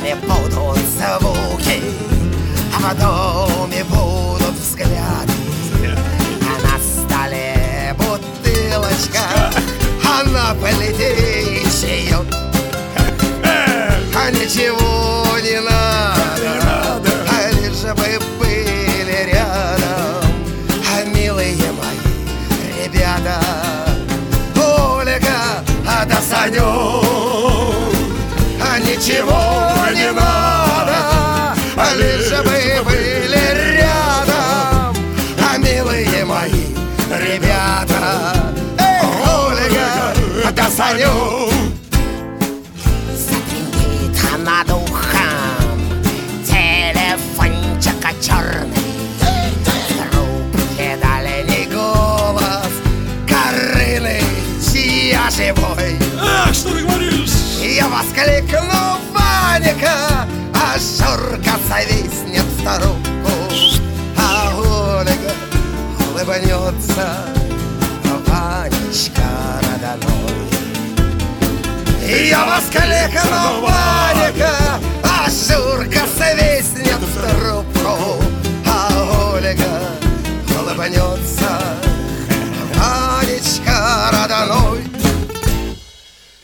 доме будут звуки, а в доме будут взгляды, а на столе бутылочка, а на плите чаек. А ничего не надо, а лишь бы были рядом, а милые мои ребята, Ольга, да Санек. А ничего не надо, а лишь бы были рядом, а милые мои ребята, Ольга, да Санек. Над ухом телефончика черный, трубке дальний голос Карины, я живой. Ах, что ты говоришь? Я воскликну: Ваника, а Шурка зависнет в трубку, а Ольга улыбнется: Ванечка родной. Я воскликну: Ваника, а Шурка свистнет в трубку,